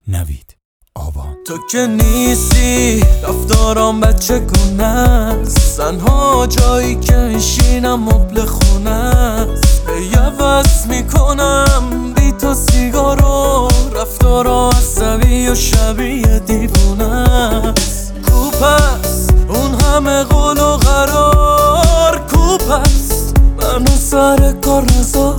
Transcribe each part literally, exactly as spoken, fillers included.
نوید آبان. تو که نیستی رفتارام بچه گونه است، تنها جایی که میشینم مبل خونه است. هی عوض میکنم بی تو سیگارو، رفتارا عصبی و شبیه دیوونه است. کوپست اون همه قول و قرار، کوپست منو سر کار نزار.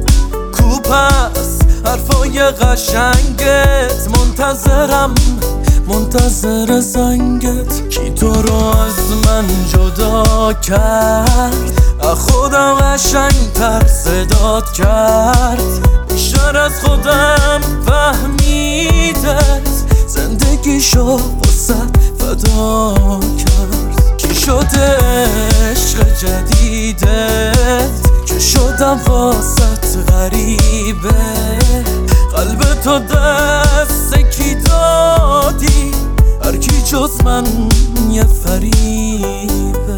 کوپست حرفای قشنگت، منتظرم منتظر زنگت. کی تو رو از من جدا کرد، خودم قشنگتر صدات کرد. بیشتر از خودم فهمیدت، زندگیشو واسه فدا کرد. کی شده عشق جدیدت که شدم واسه غریبه. قلب تو دست کی دادی، هر کی جز من یه فریبه.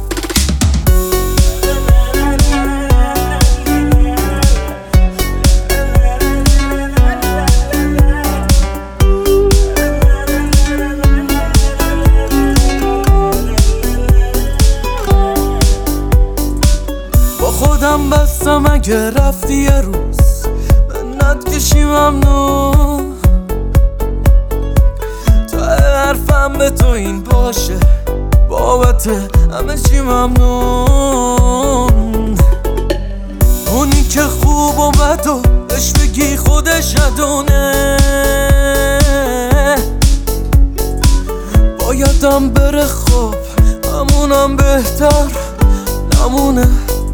با خودم بستم اگه رفتی یه روز منت کشی ممنون. تا حرفم به تو این باشه، بابت همه چی ممنون. اونی که خوب و بد و بهش بگی خودش ندونه، بایدم بره خب همونم بهتر نمونه.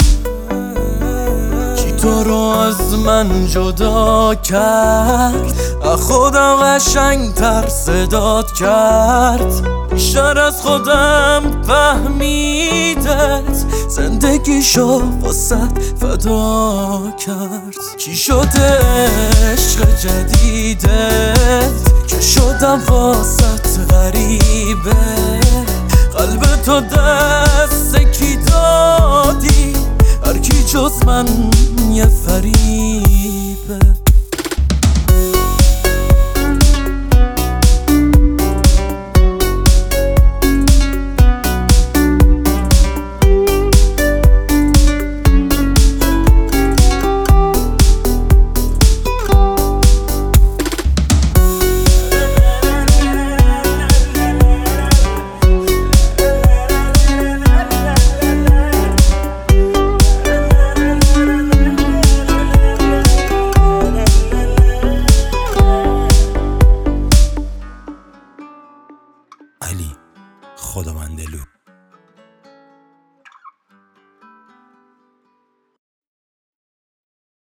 تو رو از من جدا کرد، خودم قشنگتر صدات کرد. بیشتر از خودم فهمیدت، زندگیشو واسه فدا کرد. کی شده عشق جدیدت که شدم واسه غریبه. قلب تو دست کی دادی، هر کی جز من یه فریبه. علی خداوندلو.